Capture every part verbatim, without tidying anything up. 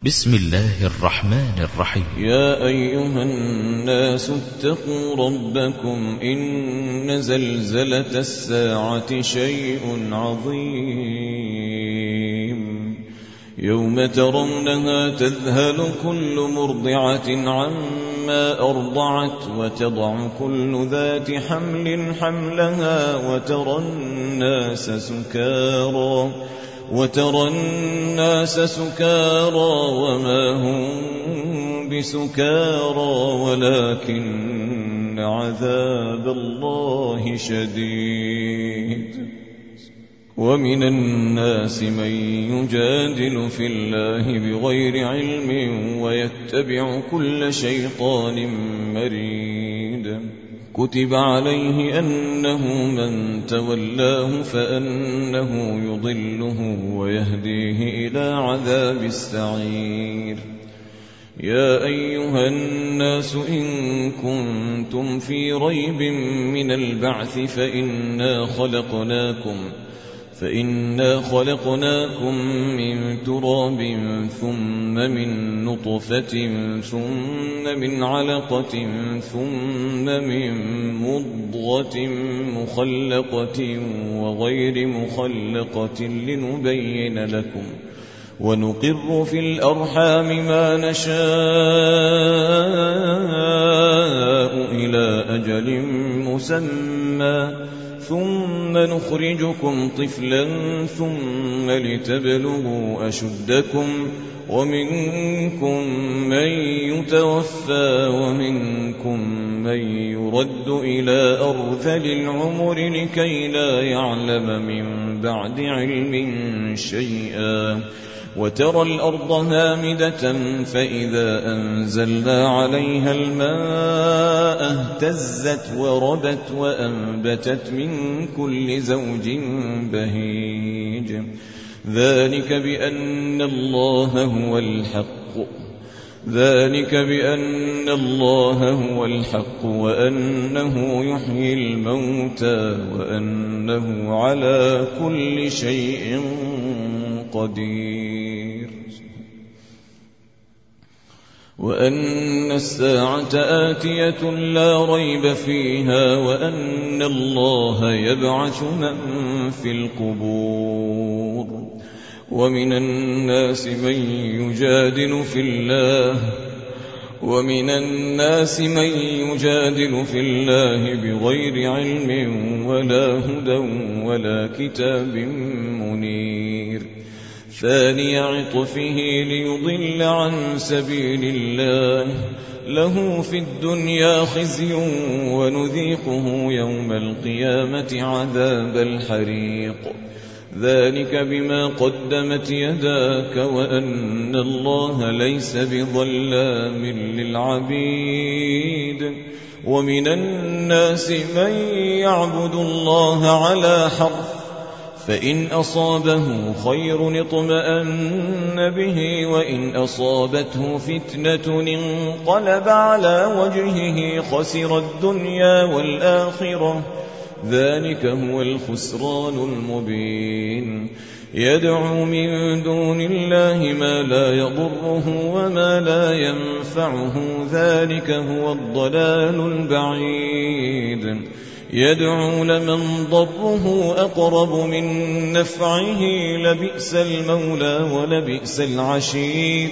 بسم الله الرحمن الرحيم. يا أيها الناس اتقوا ربكم إن زلزلة الساعة شيء عظيم يوم ترونها تذهل كل مرضعة عما أرضعت وتضع كل ذات حمل حملها وترى الناس سكارى وترى الناس سكارى وما هم بسكارى ولكن عذاب الله شديد. ومن الناس من يجادل في الله بغير علم ويتبع كل شيطان مريد. كتب عليه أنه من تولاه فأنه يضله ويهديه إلى عذاب السعير. يا أيها الناس إن كنتم في ريب من البعث فإنا خلقناكم فإنا خلقناكم من تراب ثم من نطفة ثم من علقة ثم من مضغة مخلقة وغير مخلقة لنبين لكم ونقر في الأرحام ما نشاء إلى أجل مسمى ثم نخرجكم طفلا ثم لتبلغوا أشدكم ومنكم من يتوفى ومنكم من يرد إلى أرذل العمر لكي لا يعلم من بعد علم شيئا. وترى الأرض هامدة فإذا أنزلنا عليها الماء اهتزت وربت وأنبتت من كل زوج بهيج. ذلك بأن الله هو الحق ذلك بأن الله هو الحق وأنه يحيي الموتى وأنه على كل شيء قدير. وأن الساعة آتية لا ريب فيها وأن الله يبعث من في القبور. ومن الناس من يجادل في الله ومن الناس من يجادل في الله بغير علم ولا هدى ولا كتاب منير. ثاني عطفه ليضل عن سبيل الله له في الدنيا خزي ونذيقه يوم القيامة عذاب الحريق. ذلك بما قدمت يداك وأن الله ليس بظلام للعبيد. ومن الناس من يعبد الله على حرف فإن أصابه خير اطمأن به وإن أصابته فتنة انقلب على وجهه خسر الدنيا والآخرة. ذلك هو الخسران المبين. يدعو من دون الله ما لا يضره وما لا ينفعه ذلك هو الضلال البعيد. يدعو لمن ضره أقرب من نفعه لبئس المولى ولبئس العشير.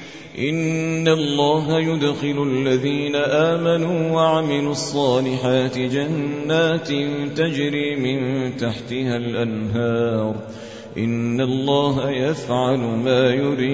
إن الله يدخل الذين آمنوا وعملوا الصالحات جنات تجري من تحتها الأنهار. إن الله يفعل ما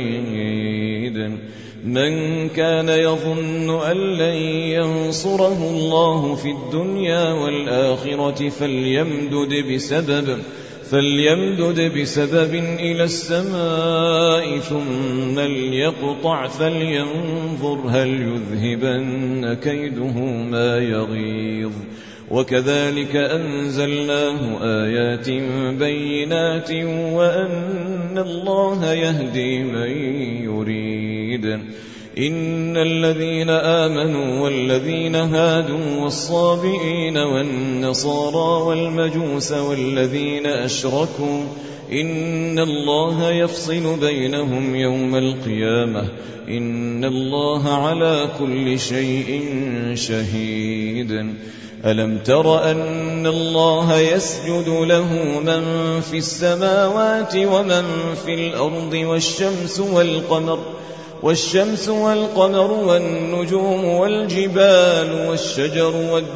يريد. من كان يظن أن لن ينصره الله في الدنيا والآخرة فليمدد بسبب فليمدد بسبب إلى السماء ثم ليقطع فلينظر هل يذهبن كيده ما يغيظ. وكذلك أنزلناه آيات بينات وأن الله يهدي من يريد. إن الذين آمنوا والذين هادوا والصابئين والنصارى والمجوس والذين أشركوا إن الله يفصل بينهم يوم القيامة إن الله على كل شيء شهيد ألم تر أن الله يسجد له من في السماوات ومن في الأرض والشمس والقمر والشمس والقمر والنجوم والجبال والشجر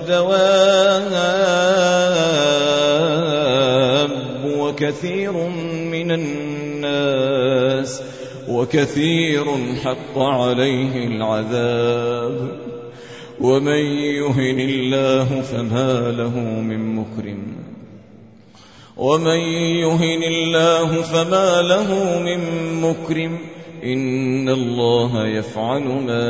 والدواب وكثير من الناس وكثير حق عليه العذاب ومن يهن الله فما له من مكرم ومن يهن الله فما له من مكرم إن الله يفعل ما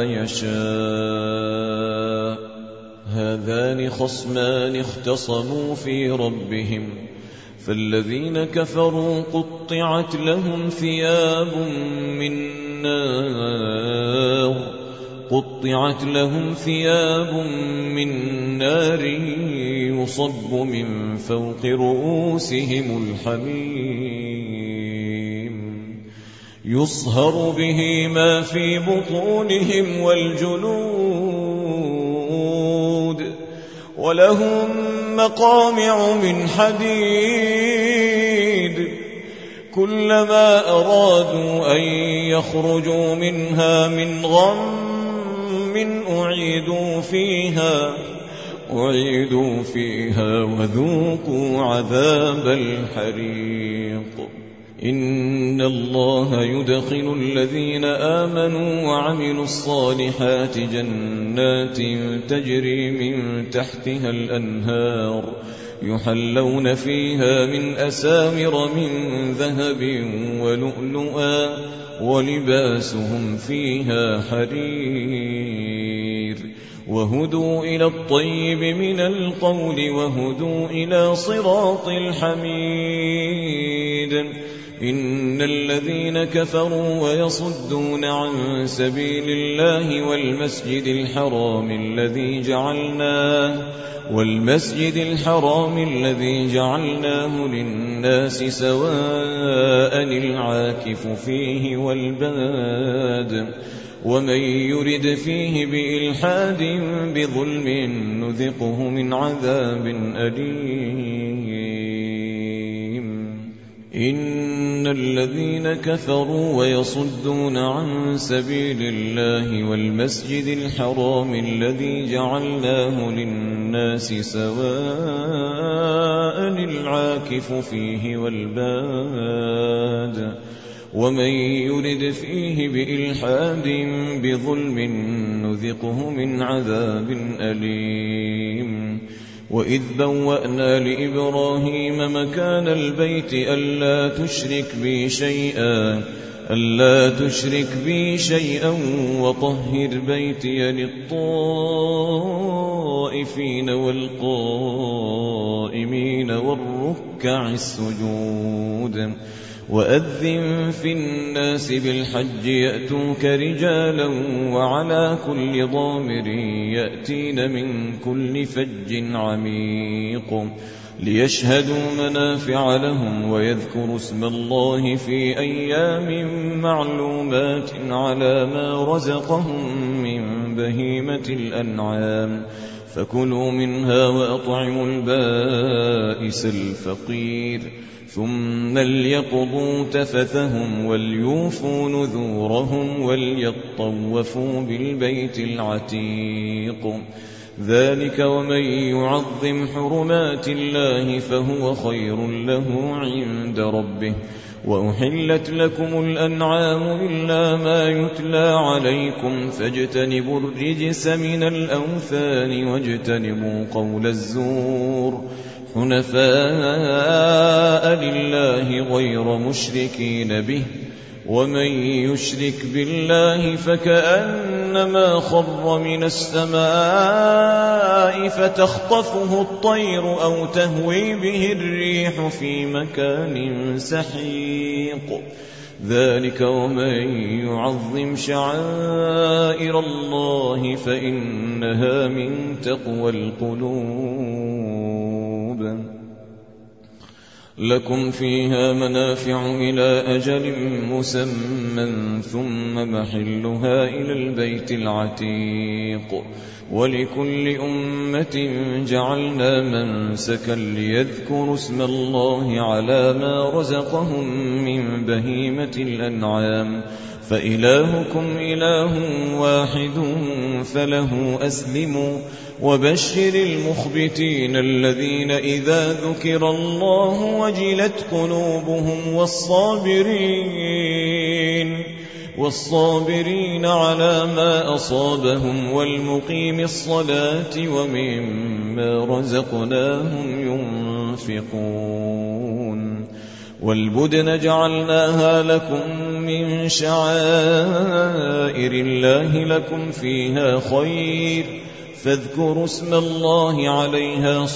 يشاء هذان خصمان اختصموا في ربهم فالذين كفروا قطعت لهم ثياب من نار قطعت لهم ثياب من نار يصب من فوق رؤوسهم الحميم يصهر به ما في بطونهم والجلود ولهم مقامع من حديد كلما أرادوا أن يخرجوا منها من غم أعيدوا فيها أعيدوا فيها وذوقوا عذاب الحريق إن الله يدخل الذين آمنوا وعملوا الصالحات جنات تجري من تحتها الأنهار يحلون فيها من أسامر من ذهب ولؤلؤا ولباسهم فيها حرير وهدوا إلى الطيب من القول وهدوا إلى صراط الحميد إن الذين كفروا ويصدون عن سبيل الله والمسجد الحرام الذي جعلناه والمسجد الحرام الذي جعلناه للناس سواء العاكف فيه والباد ومن يرد فيه بإلحاد بظلم نذقه من عذاب أليم إن الذين كفروا ويصدون عن سبيل الله والمسجد الحرام الذي جعلناه للناس سواء العاكف فيه والباد ومن يرد فيه بإلحاد بظلم نذقه من عذاب أليم وإذ بوأنا لإبراهيم مكان البيت ألا تشرك بي شيئا ألا تشرك بي شيئا وطهر بيتي للطائفين والقائمين والركع السجود وأذن في الناس بالحج يأتوك رجالا وعلى كل ضامر يأتين من كل فج عميق ليشهدوا منافع لهم ويذكروا اسم الله في أيام معلومات على ما رزقهم من بهيمة الأنعام فكلوا منها وأطعموا البائس الفقير ثم ليقضوا تفثهم وليوفوا نذورهم وليطوفوا بالبيت العتيق ذلك ومن يعظم حرمات الله فهو خير له عند ربه وأحلت لكم الأنعام إلا ما يتلى عليكم فاجتنبوا الرجس من الأوثان واجتنبوا قول الزور حنفاء لله غير مشركين به ومن يشرك بالله فكأنما خر من السماء فتخطفه الطير أو تهوي به الريح في مكان سحيق ذلك ومن يعظم شعائر الله فإنها من تقوى القلوب لكم فيها منافع إلى أجل مسمى ثم محلها إلى البيت العتيق ولكل أمة جعلنا منسكا ليذكروا اسم الله على ما رزقهم من بهيمة الأنعام فإلهكم إله واحد فله أسلموا وبشر المخبتين الذين إذا ذكر الله وجلت قلوبهم والصابرين والصابرين على ما أصابهم والمقيم الصلاة ومما رزقناهم ينفقون والبدن جعلناها لكم من شعائر الله لكم فيها خير فاذكروا اسم الله عليها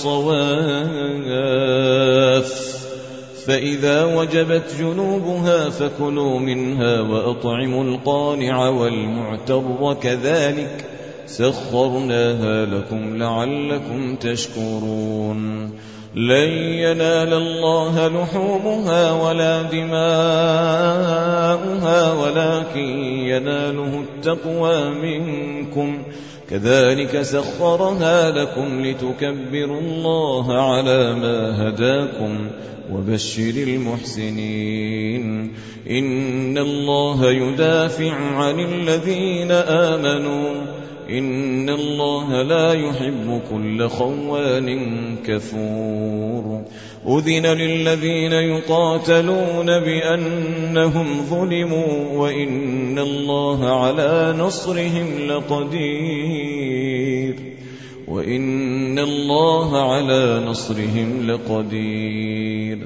صواف فإذا وجبت جنوبها فكلوا منها وأطعموا القانع والمعتر كذلك سخرناها لكم لعلكم تشكرون لن ينال الله لحومها ولا دماؤها ولكن يناله التقوى منكم كذلك سخرها لكم لتكبروا الله على ما هداكم وبشر المحسنين إن الله يدافع عن الذين آمنوا إن الله لا يحب كل خوان كفور أذن للذين يقاتلون بأنهم ظلموا وإن الله على نصرهم لقدير وإن الله على نصرهم لقدير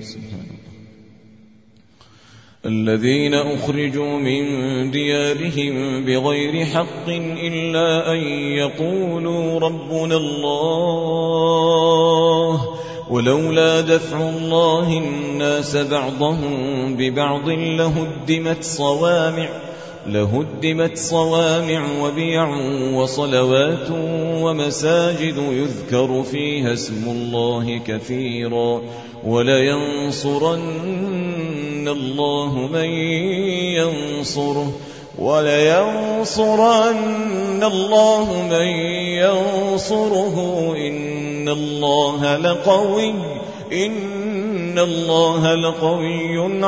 الذين أخرجوا من ديارهم بغير حق إلا أن يقولوا ربنا الله ولولا دفع الله الناس بعضهم ببعض لهدمت صوامع لهدمت صوامع وبيع وصلوات ومساجد يذكر فيها اسم الله كثيرا ولينصرن الله من ينصره ولينصرن الله من ينصره إن الله لقوي إن الله لقوي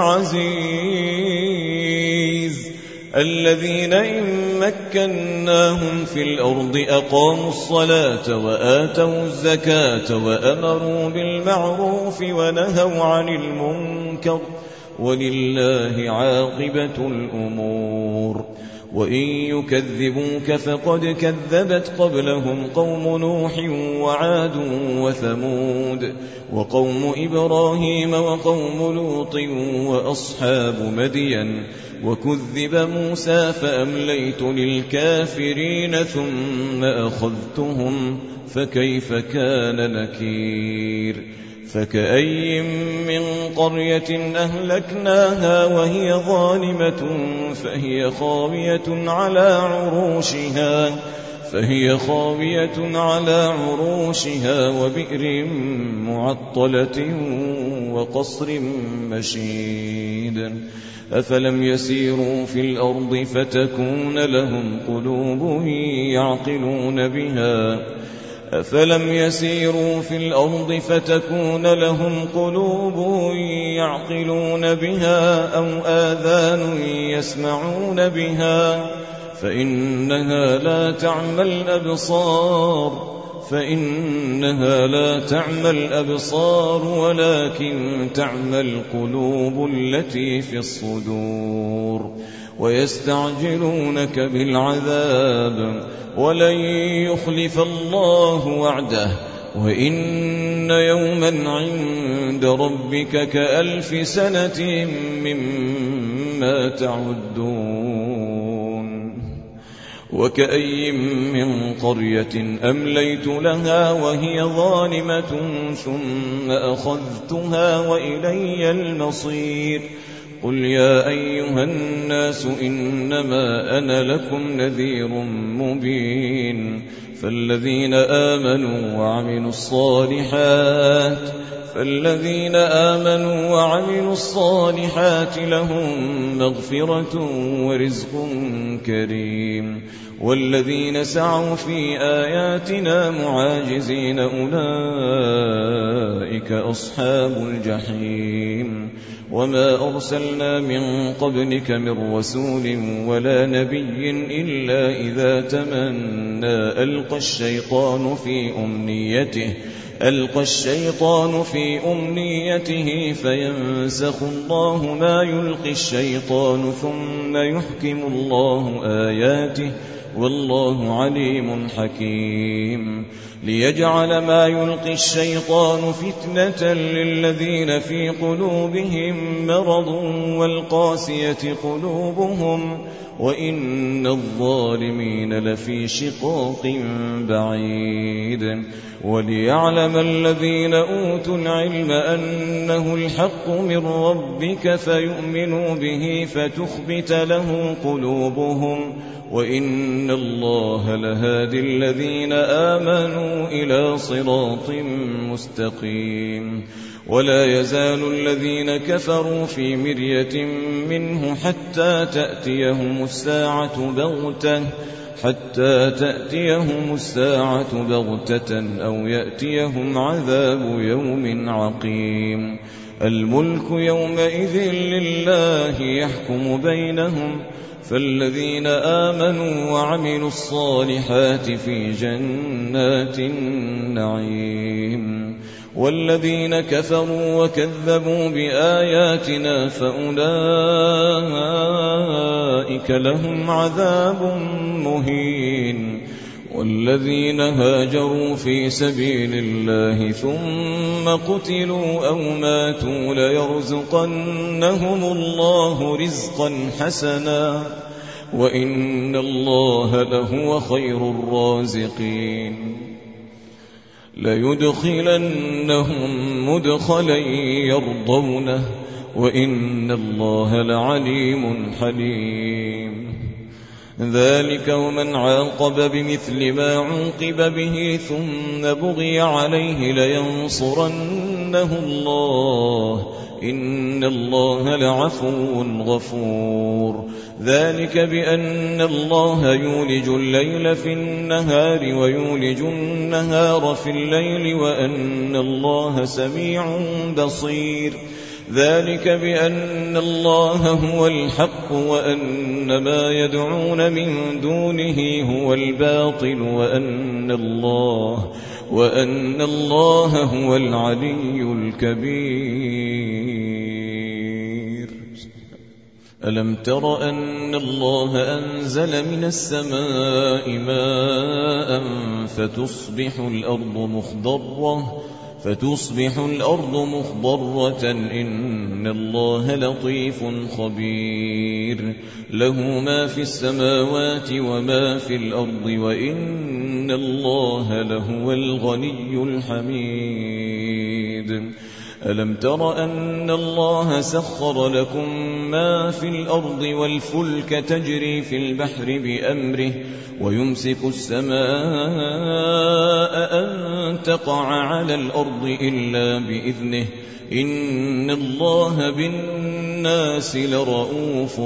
عزيز الذين إن مكناهم في الأرض أقاموا الصلاة وآتوا الزكاة وأمروا بالمعروف ونهوا عن المنكر ولله عاقبة الأمور وإن يكذبوك فقد كذبت قبلهم قوم نوح وعاد وثمود وقوم إبراهيم وقوم لوط وأصحاب مدين وكذب موسى فأمليت للكافرين ثم أخذتهم فكيف كان نكير فكأي من قرية أهلكناها وهي ظالمة فهي خاوية على عروشها فهي خاوية على عروشها وبئر معطلة وقصر مشيد أفلم يسيروا في الأرض فتكون لهم قلوب يعقلون بها أفلم يسيروا في الأرض فتكون لهم قلوب يعقلون بها أو آذان يسمعون بها فإنها لا تعمى الأبصار فإنها لا تعمى الأبصار ولكن تعمى القلوب التي في الصدور ويستعجلونك بالعذاب ولن يخلف الله وعده وإن يوما عند ربك كألف سنة مما تعدون وكأي من قرية أمليت لها وهي ظالمة ثم أخذتها وإلي المصير قل يا أيها الناس إنما أنا لكم نذير مبين فالذين آمنوا وعملوا الصالحات فالذين آمنوا وعملوا الصالحات لهم مغفرة ورزق كريم والذين سعوا في آياتنا معاجزين أولئك أصحاب الجحيم وما أرسلنا من قبلك من رسول ولا نبي إلا إذا تمنى ألقى الشيطان في أمنيته ألقى الشيطان في أمنيته فينسخ الله ما يلقي الشيطان ثم يحكم الله آياته والله عليم حكيم ليجعل ما يلقي الشيطان فتنة للذين في قلوبهم مرض والقاسية قلوبهم وإن الظالمين لفي شقاق بعيد وليعلم الذين أوتوا العلم أنه الحق من ربك فيؤمنوا به فتخبت له قلوبهم وإن الله لهادي الذين آمنوا إلى صراط مستقيم ولا يزال الذين كفروا في مرية منه حتى تأتيهم الساعة بغتة حتى تأتيهم الساعة بغتة أو يأتيهم عذاب يوم عقيم الملك يومئذ لله يحكم بينهم فالذين آمنوا وعملوا الصالحات في جنات النعيم والذين كفروا وكذبوا بآياتنا فأولئك لهم عذاب مهين والذين هاجروا في سبيل الله ثم قتلوا أو ماتوا ليرزقنهم الله رزقا حسنا وإن الله لهو خير الرازقين ليدخلنهم مدخلا يرضونه وإن الله لعليم حليم ذلك ومن عاقب بمثل ما عوقب به ثم بغي عليه لينصرنه الله إن الله لعفو غفور ذلك بأن الله يولج الليل في النهار ويولج النهار في الليل وأن الله سميع بصير ذلك بأن الله هو الحق وأن ما يدعون من دونه هو الباطل وأن الله وأن الله هو العلي الكبير ألم تر أن الله أنزل من السماء ماء فتصبح الأرض مخضرة فتصبح الأرض مخضرة إن الله لطيف خبير له ما في السماوات وما في الأرض وإن الله لهو الغني الحميد ألم تر أن الله سخر لكم ما في الأرض والفلك تجري في البحر بأمره ويمسك السماء أن تقع على الأرض إلا بإذنه إن الله بالناس لرؤوف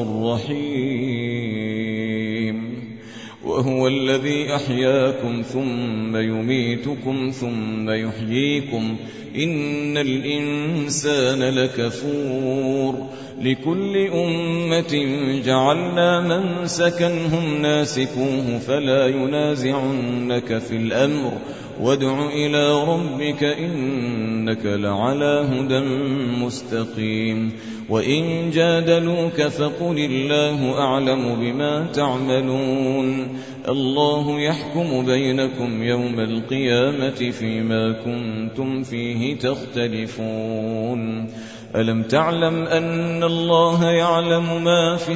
رحيم وهو الذي أحياكم ثم يميتكم ثم يحييكم إن الإنسان لكفور لكل أمة جعلنا منسكا هم ناسكوه فلا ينازعنك في الأمر وادع إلى ربك إنك لعلى هدى مستقيم وإن جادلوك فقل الله أعلم بما تعملون الله يحكم بينكم يوم القيامة فيما كنتم فيه تختلفون ألم تعلم أن الله يعلم ما في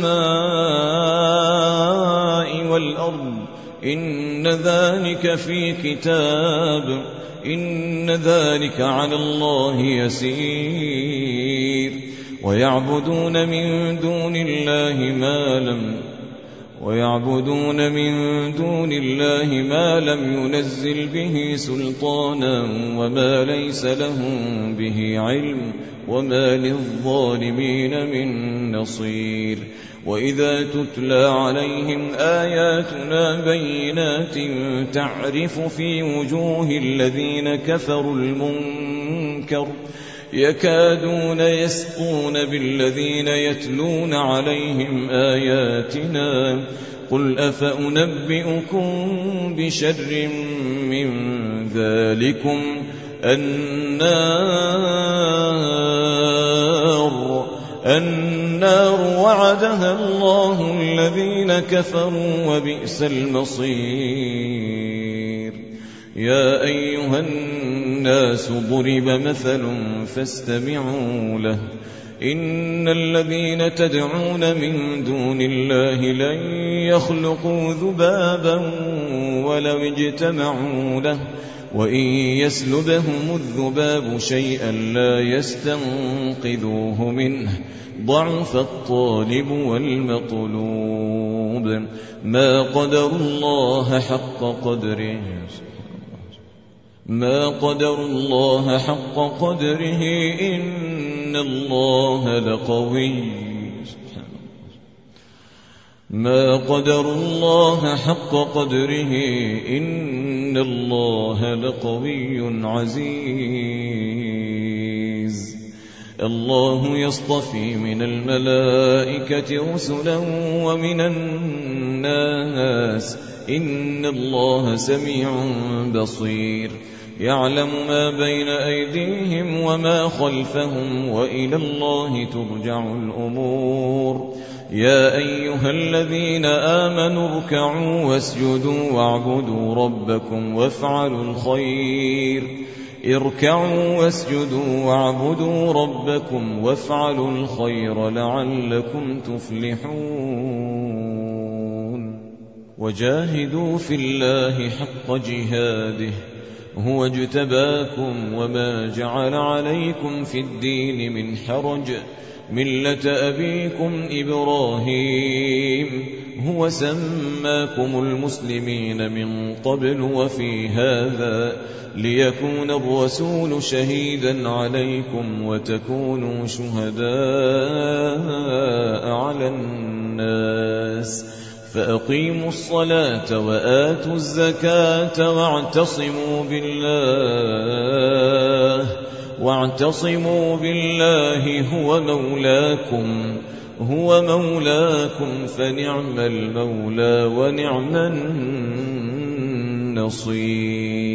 السماء والأرض إن ذلك في كتاب إن ذلك على الله يسير ويعبدون من دون الله ما لم ويعبدون من دون الله ما لم ينزل به سلطانا وما ليس لهم به علم وما للظالمين من نصير. وإذا تتلى عليهم آياتنا بينات تعرف في وجوه الذين كفروا المنكر يكادون يسقون بالذين يتلون عليهم آياتنا قل أفأنبئكم بشر من ذلكم النار النار وعدها الله الذين كفروا وبئس المصير. يا أيها الناس ضرب مثل فاستمعوا له إن الذين تدعون من دون الله لن يخلقوا ذبابا ولو اجتمعوا له وإن يسلبهم الذباب شيئا لا يستنقذوه منه ضعف الطالب والمطلوب ما قدر الله حق قدره ما قدر الله حق قدره إن الله لقوي ما قدر الله حق قدره إن الله لقوي عزيز. الله يصطفي من الملائكة رسلا ومن الناس إن الله سميع بصير. يعلم ما بين أيديهم وما خلفهم وإلى الله ترجع الأمور. يا أيها الذين آمنوا اركعوا واسجدوا واعبدوا ربكم وافعلوا الخير اركعوا واسجدوا واعبدوا ربكم وافعلوا الخير لعلكم تفلحون. وجاهدوا في الله حق جهاده هو اجتباكم وما جعل عليكم في الدين من حرج ملة أبيكم إبراهيم هو سماكم المسلمين من قبل وفي هذا ليكون الرسول شهيدا عليكم وتكونوا شهداء على الناس فأقيموا الصلاة وآتوا الزكاة واعتصموا بالله واعتصموا بالله هو مولاكم هو مولاكم فنعم المولى ونعم النصير.